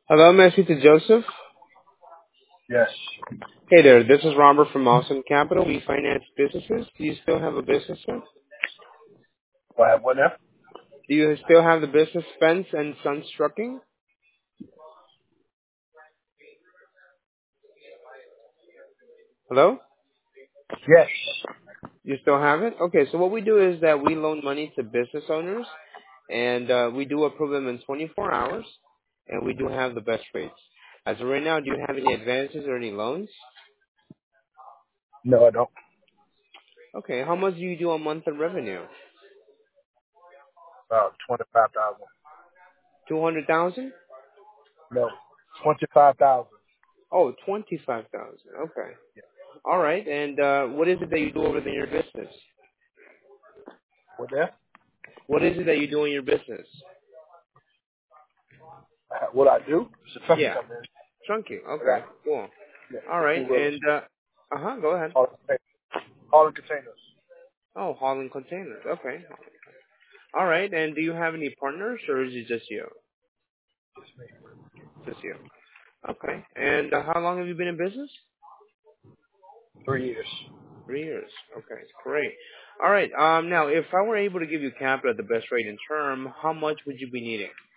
Hello, may I speak to Joseph? Yes. Hey there, this is Robert from Awesome Capital. We finance businesses. Do you still have a business, sir? Do I have one now? Do you still have the business Spence and Sons Trucking? Hello? Yes. You still have it? Okay, so what we do is that we loan money to business owners, and we do approve them in 24 hours, and we do have the best rates. As of right now, do you have any advances or any loans? No, I don't. Okay, how much do you do a month in revenue? About 25,000. 200,000? No, 25,000. Oh, 25,000. Okay. Yeah. All right, and what is it that you do over there in your business? What there? What is it that you do in your business? What I do? It's a trucking Yeah, company. trunking. I got Okay, cool. yeah, All right, two wheelers, and go ahead. hauling containers. Oh, hauling containers. Okay. All right, and do you have any partners, or is it just you? Just me. Just you. Okay. And how long have you been in business? 3 years. 3 years. Okay, great. All right. Now, if I were able to give you capital at the best rate in term, how much would you be needing?